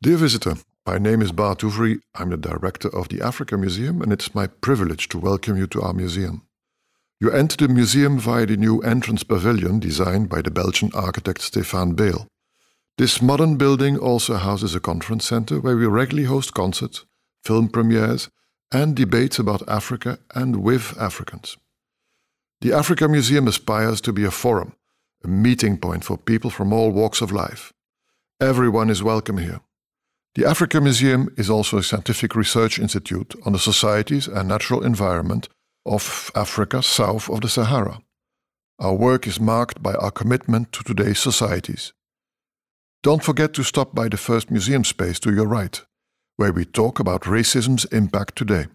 Dear visitor, my name is Bart Ouvry. I'm the director of the Africa Museum, and it's my privilege to welcome you to our museum. You enter the museum via the new entrance pavilion designed by the Belgian architect Stéphane Behl. This modern building also houses a conference center where we regularly host concerts, film premieres, and debates about Africa and with Africans. The Africa Museum aspires to be a forum, a meeting point for people from all walks of life. Everyone is welcome here. The Africa Museum is also a scientific research institute on the societies and natural environment of Africa south of the Sahara. Our work is marked by our commitment to today's societies. Don't forget to stop by the first museum space to your right, where we talk about racism's impact today.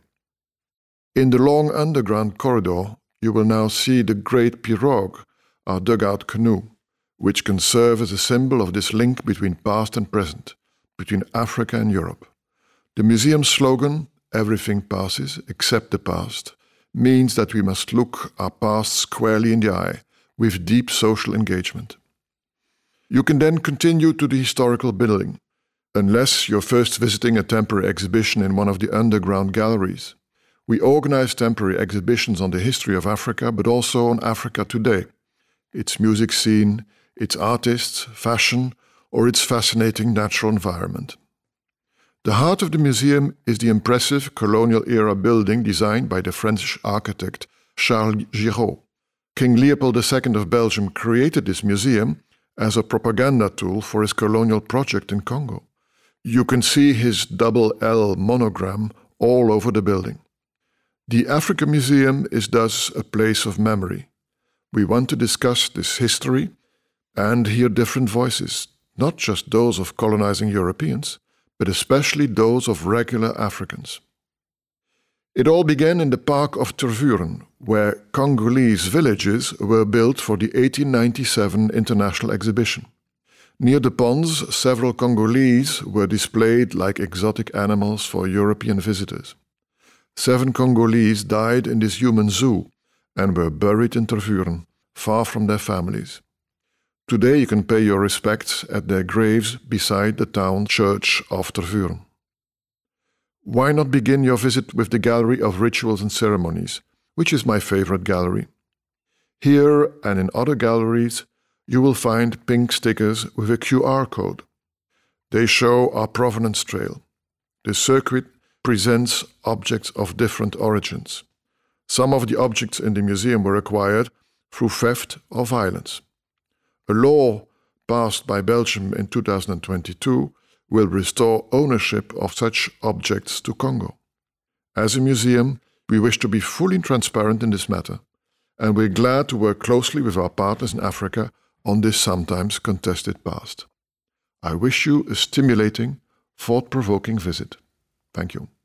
In the long underground corridor, you will now see the Great Pirogue, our dugout canoe, which can serve as a symbol of this link between past and present, between Africa and Europe. The museum's slogan, "Everything passes except the past," means that we must look our past squarely in the eye with deep social engagement. You can then continue to the historical building, unless you're first visiting a temporary exhibition in one of the underground galleries. We organize temporary exhibitions on the history of Africa, but also on Africa today, its music scene, its artists, fashion, or its fascinating natural environment. The heart of the museum is the impressive colonial-era building designed by the French architect Charles Giraud. King Leopold II of Belgium created this museum as a propaganda tool for his colonial project in Congo. You can see his double L monogram all over the building. The Africa Museum is thus a place of memory. We want to discuss this history and hear different voices, not just those of colonizing Europeans, but especially those of regular Africans. It all began in the park of Tervuren, where Congolese villages were built for the 1897 International Exhibition. Near the ponds, several Congolese were displayed like exotic animals for European visitors. 7 Congolese died in this human zoo and were buried in Tervuren, far from their families. Today you can pay your respects at their graves beside the town church of Tervuren. Why not begin your visit with the Gallery of Rituals and Ceremonies, which is my favorite gallery. Here and in other galleries, you will find pink stickers with a QR code. They show our provenance trail. The circuit presents objects of different origins. Some of the objects in the museum were acquired through theft or violence. A law passed by Belgium in 2022 will restore ownership of such objects to Congo. As a museum, we wish to be fully transparent in this matter, and we're glad to work closely with our partners in Africa on this sometimes contested past. I wish you a stimulating, thought-provoking visit. Thank you.